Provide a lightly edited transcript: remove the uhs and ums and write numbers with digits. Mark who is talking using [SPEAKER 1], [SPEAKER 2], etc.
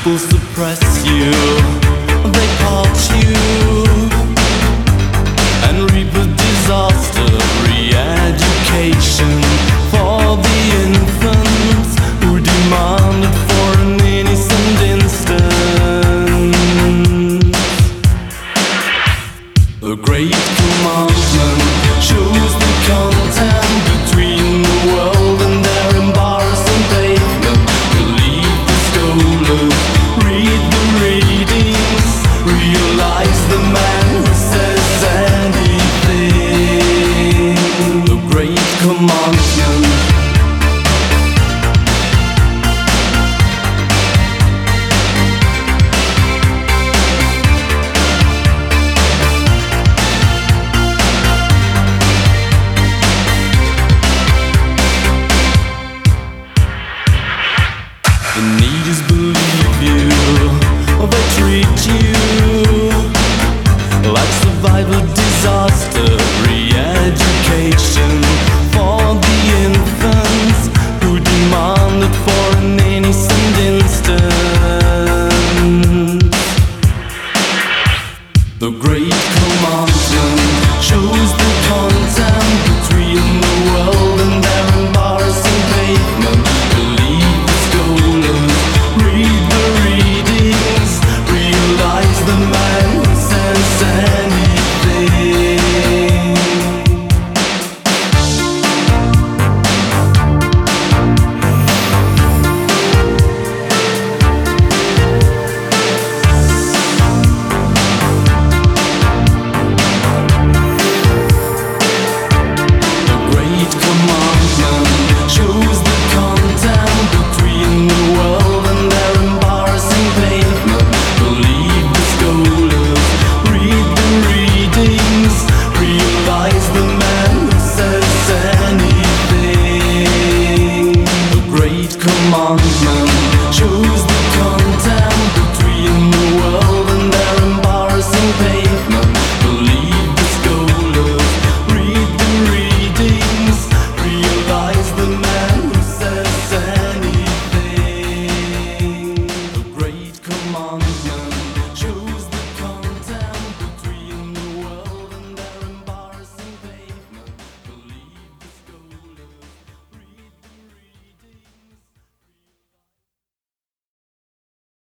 [SPEAKER 1] People suppress you, they part you, and reap a disaster. Re-education for the infants who demanded for an innocent instant. The great commandment shows the content between the world and their embarrassing pavement. Believe the scholars, read the readings, realize the man who says anything. The great commandment. The need is believe you, they treat you like survival disaster. Re-education for the infants who demanded for an innocent instant. The great commandment shows the content between the world and their embarrassing pavement. Believe the scholars, read the readings, realize the man who says anything. The great commandment shows the content between the world and their embarrassing pavement. Believe the scholars, read the readings, realize the man who says anything. The great commandment.